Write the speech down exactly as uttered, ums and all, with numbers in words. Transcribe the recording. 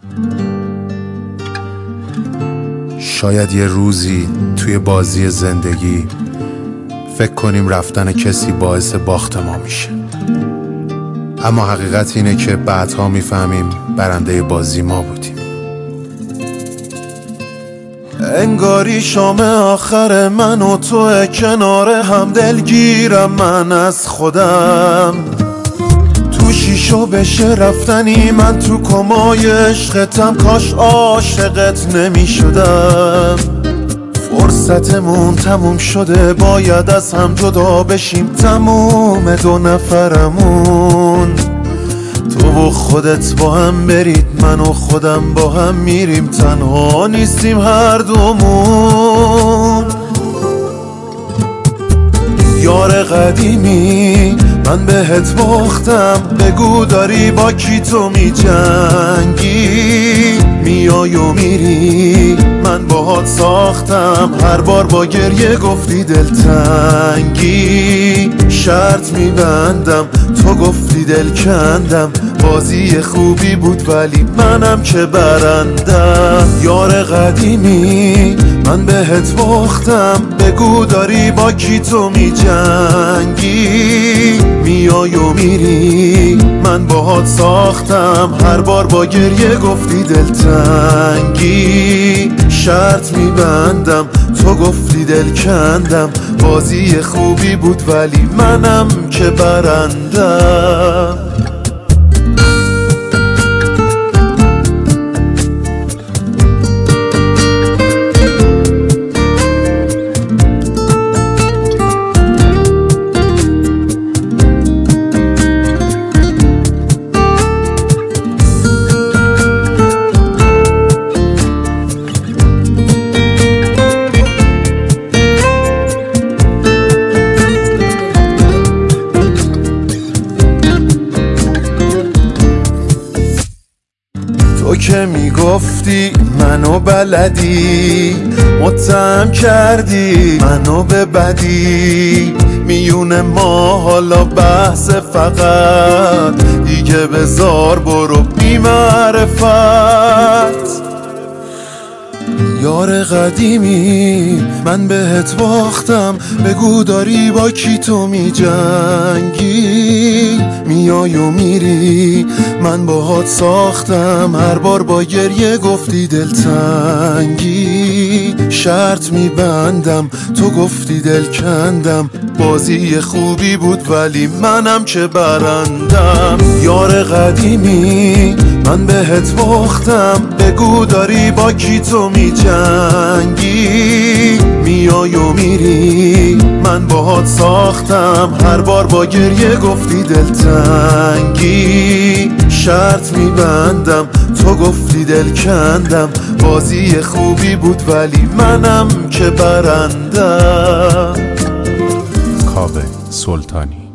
شاید یه روزی توی بازی زندگی فکر کنیم رفتن کسی باعث باخت ما میشه، اما حقیقت اینه که بعدها میفهمیم برنده بازی ما بودیم. انگاری شام آخر من و تو کنار هم، دلگیرم من از خودم. تو شیشو بشه رفتنی، من تو کمای عشقتم، کاش عاشقت نمی شدم. فرصتمون تموم شده، باید از هم جدا بشیم، تموم دو نفرمون. تو و خودت با هم برید، من و خودم با هم میریم، تنها نیستیم هر دومون. یار قدیمی من بهت باختم، بگو داری با کی تو می جنگی؟ میای و میری، من باهات ساختم، هر بار با گریه گفتی دلتنگی. شرط میبندم، تو گفتی دل کندم، بازی خوبی بود ولی منم که برندم. یار قدیمی من بهت باختم، بگو داری با کی تو می جنگی؟ میای و میری، من باهات ساختم، هر بار با گریه گفتی دلتنگی. شرط میبندم، تو گفتی دل کندم، بازی خوبی بود ولی منم که برندم. تو که میگفتی منو بلدی، متهم کردی منو به بدی. میون ما حالا بحث فقط، دیگه بزار برو بی معرفت. یار قدیمی من بهت باختم، بگو داری با کی تو می جنگی؟ میای و میری، من باهات ساختم، هر بار با گریه گفتی دلتنگی. شرط میبندم، تو گفتی دل کندم، بازی خوبی بود ولی منم که برندم. یار قدیمی من بهت باختم، بگو داری با کی تو می جنگی؟ میای و میری، من باهات ساختم، هر بار با گریه گفتی دلتنگی. شرط میبندم، تو گفتی دل کندم، بازی خوبی بود ولی منم که برندم. کاوه سلطانی.